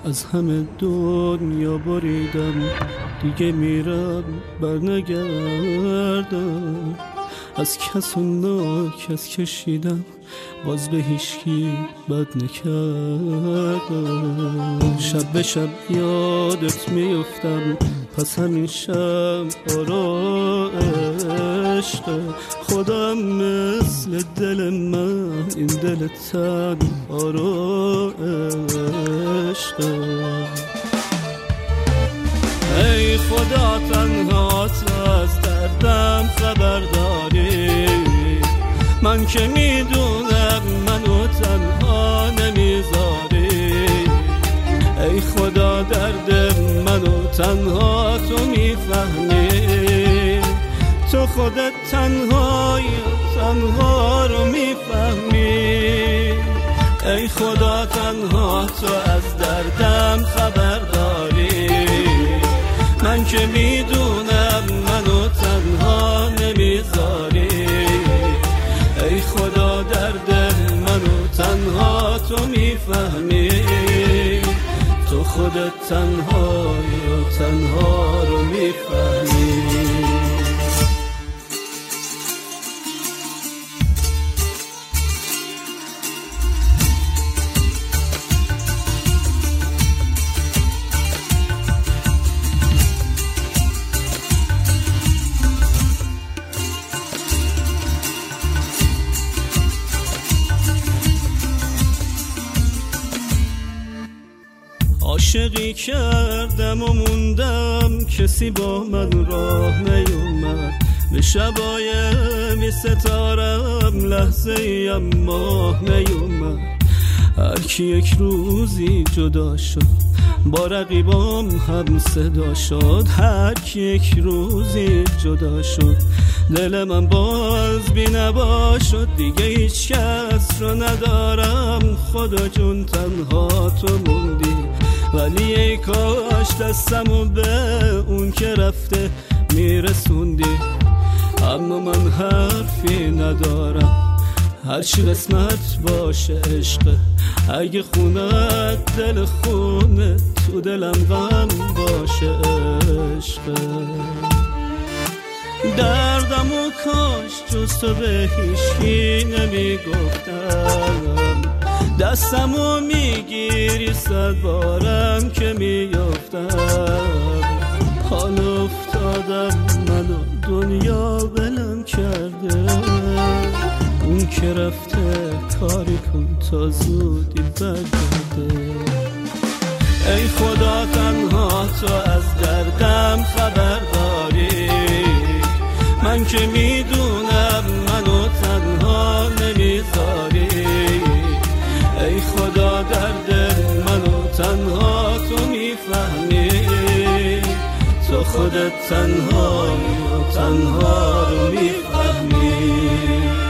از همه دنیا بریدم، دیگه میرم برنگردم. از کس و ناکس کشیدم، باز به هیچکی بد نکردم. شب به شب یادت میفتم، پس همین شب عشق. خدا مثل دل من این دل تن عشق. ای خدا تنها تو از دردم خبر داری، من که میدونم منو تنها نمیذاری. ای خدا درد منو تنها تو میفهمی، تو خودت تنها رو میفهمی. ای خدا تنها تو از دردم خبر داری، من که میدونم منو تنها نمیذاری. ای خدا درد منو تنها تو میفهمی، تو خودت تنها رو میفهمی. عاشقی کردم و موندم، کسی با من راه نیومد. به شبای می ستارم لحظه ایم ماه نیومد. هر کی یک روزی جدا شد، با رقیبام هم صدا شد. هر کی یک روزی جدا شد، دل من باز بی‌نوا شد. دیگه هیچ کس رو ندارم، خدا جون تنها تو موندی. ولی ای کاش دستمو به اون که رفته میرسوندی. اما من حرفی ندارم، هرچی قسمت باشه عشقه. اگه خونت دل خونه، تو دلم غم باشه عشقه. دردمو کاش جز تو به هیچکی نمیگفتم. دستمو میگیری 100 بارم که میافتم. حال افتادم منو دنیا ولم کرده. اون که رفته کاری کن تا زودی برگرده. ای خدا تنها تو از دردم خبر داری، من که میدونم منو تنها نمیذاری. ای خدا درد منو تنها تو میفهمی، تو خودت تنها رو میفهمی.